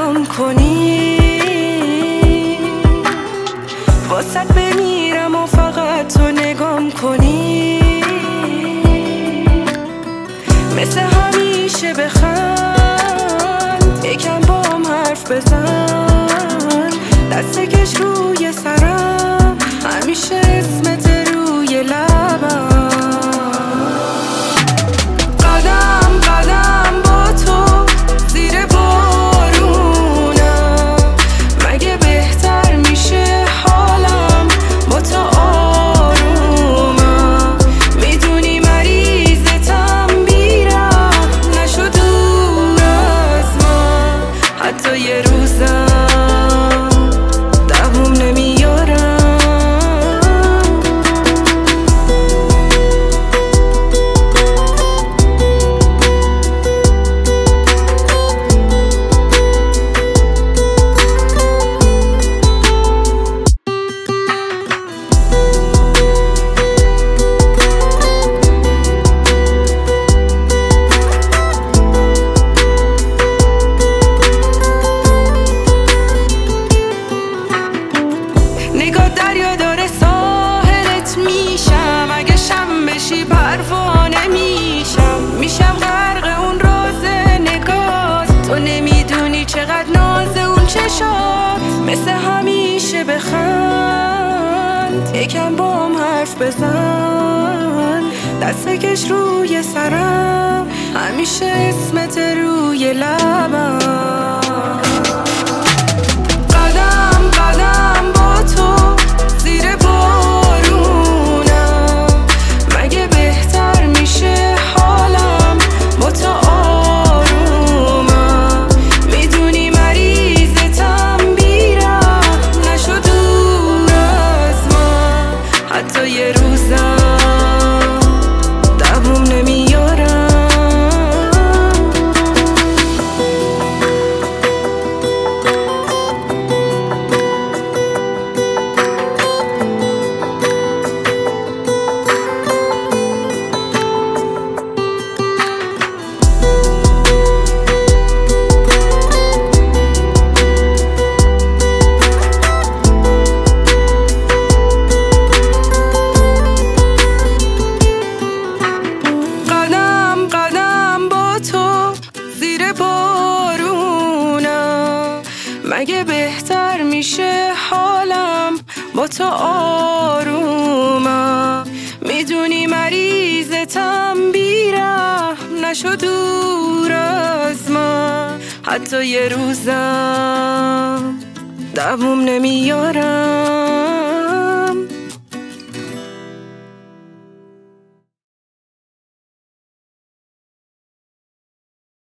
نگام کنی، واسط بمیرم و فقط تو نگام کنی. مثل همیشه بخند، یکم بام حرف بزن، دست کش روی سرم، همیشه اسمت روی لبم. قدم قدم با تو زیر بارونم، مگه بهتر میشه حالم با تو آرومم. میدونی مریضتم بیرم نشو دور از من، حتی یه روزم دووم نمیارم. نگاه دریا داره ساحلت میشم، اگه شم بشی پروانه میشم غرق اون راز نگاهت. تو نمیدونی چقدر ناز اون چشات. مثل همیشه بخند، یکم بام حرف بزن، دست کش روی سرم، همیشه اسمت روی لبم. قدم قدم با تو زیر بارونم، مگه بهتر میشه حالم با تو آرومم. میدونی مریضتم بیرم نشو دور از من، حتی یه روزم دووم نمیارم. مگه بهتر میشه حالم با تو آرومم. میدونی مریضتم بیرم نشو دور از من، حتی یه روزم دووم نمیارم.